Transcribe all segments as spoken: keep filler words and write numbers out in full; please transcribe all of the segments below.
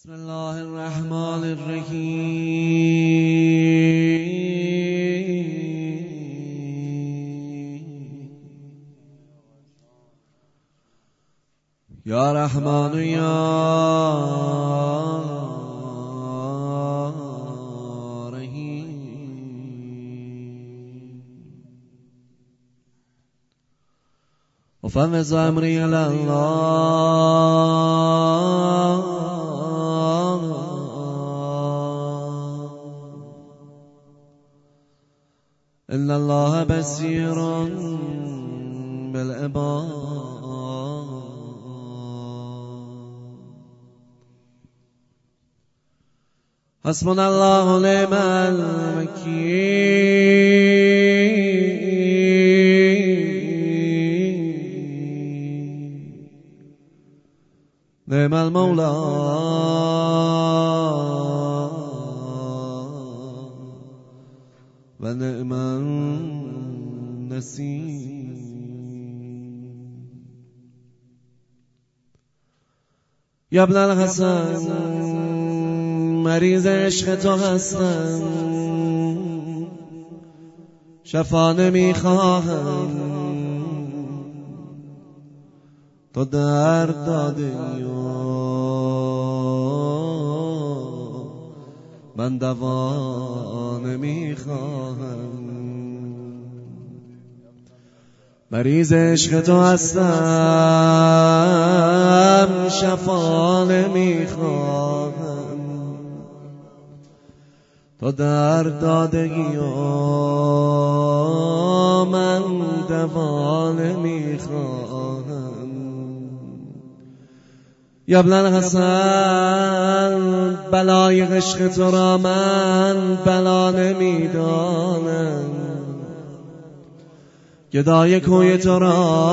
بسم الله الرحمن الرحیم یا رحمان یا رحیم وفوض امری الی الله ان الله بصیر بالعباد حسبنا الله ونعم الوکیل نعم المولى و نعم النصیر. یا ابن الحسن مریض عشق تو هستم، شفا نمیخواهم، تو درد داده من دوا نمیخواهم. مریض عشق تو هستم، شفا نمیخواهم، تو درد دادگی من دوا نمیخواهم. یا ابن الحسن بلای عشق تو را من بلا نمیدانم، گدای کوی تو را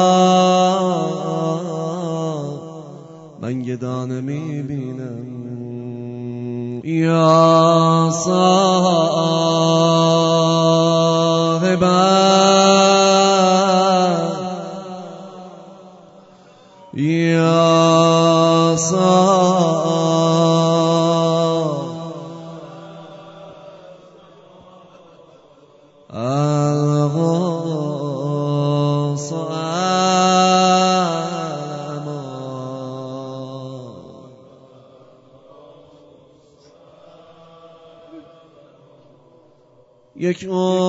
من گدا نمیبینم. یا صاحب یا صاحب الغوث یک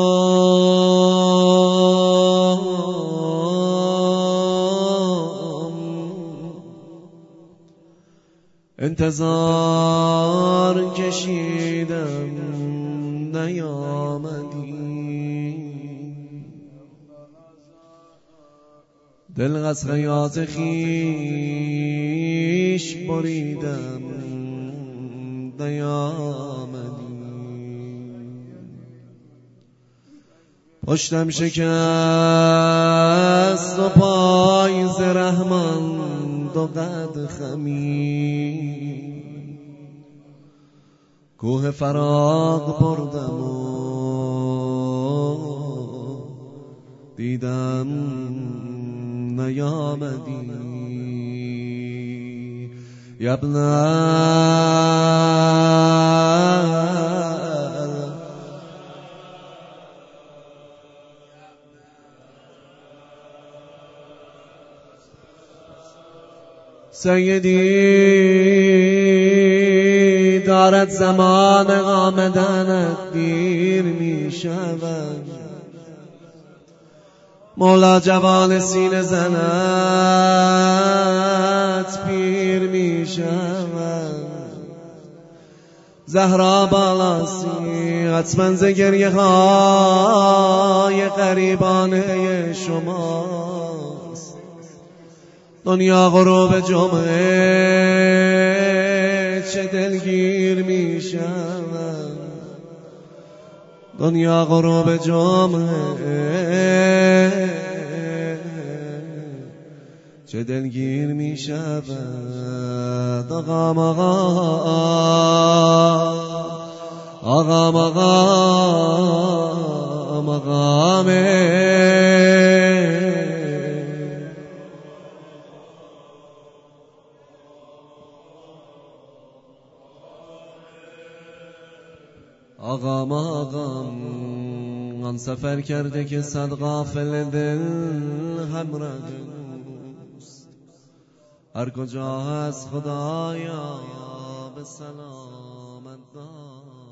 انتظار کشیدم نیامدی، دل از حیات خیش بریدم نیامدی. پشتم شکست و پای ز رحمان دو قد خمی، کوه فراق بردم و دیدم نیامدی. یا ابن سیدی دارد زمان آمدنت دیر می شود، مولا جوان سینه زنت پیر می شود. زهرا بالاسی حتما ز گریه های غریبانه شماست. دنیا غروب جمعه چه دلگیر می شود، دنیا غروب جمعه چه دلگیر می شود. آقا آقا آقا آقا مقامه آقام آقام آن سفر کرده که صد غافل دل همراه اوست. هر کجا هست خدایا به سلامت دار.